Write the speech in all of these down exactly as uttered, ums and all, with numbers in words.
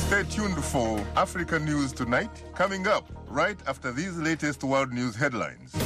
Stay tuned for Africa News Tonight, coming up right after these latest world news headlines.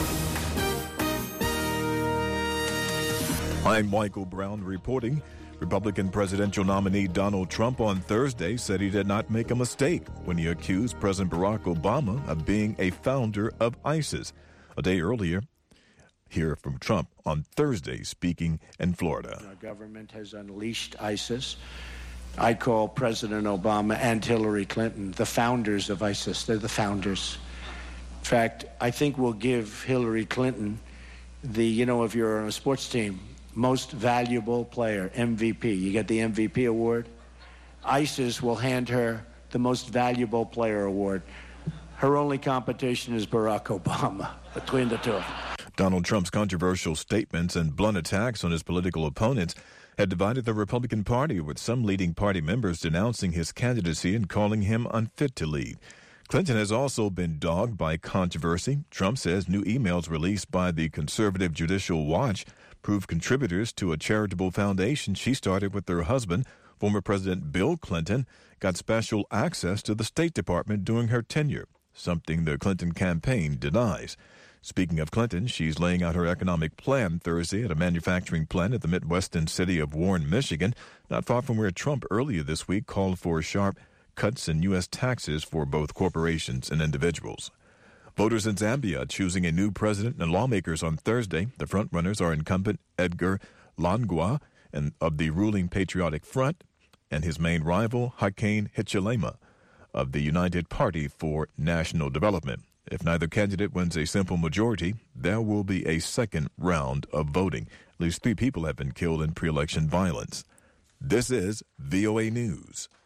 I'm Michael Brown reporting. Republican presidential nominee Donald Trump on Thursday said he did not make a mistake when he accused President Barack Obama of being a founder of ISIS. A day earlier, hear from Trump on Thursday speaking in Florida. Our government has unleashed ISIS. I call President Obama and Hillary Clinton the founders of ISIS. They're the founders. In fact, I think we'll give Hillary Clinton the, you know, if you're on a sports team, most valuable player, M V P. You get the M V P award. ISIS will hand her the most valuable player award. Her only competition is Barack Obama between the two of them. Donald Trump's controversial statements and blunt attacks on his political opponents had divided the Republican Party, with some leading party members denouncing his candidacy and calling him unfit to lead. Clinton has also been dogged by controversy. Trump says new emails released by the conservative Judicial Watch prove contributors to a charitable foundation she started with her husband, former President Bill Clinton, got special access to the State Department during her tenure, something the Clinton campaign denies. Speaking of Clinton, she's laying out her economic plan Thursday at a manufacturing plant at the Midwestern city of Warren, Michigan, not far from where Trump earlier this week called for sharp cuts in U S taxes for both corporations and individuals. Voters in Zambia choosing a new president and lawmakers on Thursday. The frontrunners are incumbent Edgar Langwa and of the ruling Patriotic Front and his main rival Hakainde Hichilema of the United Party for National Development. If neither candidate wins a simple majority, there will be a second round of voting. At least three people have been killed in pre-election violence. This is V O A News.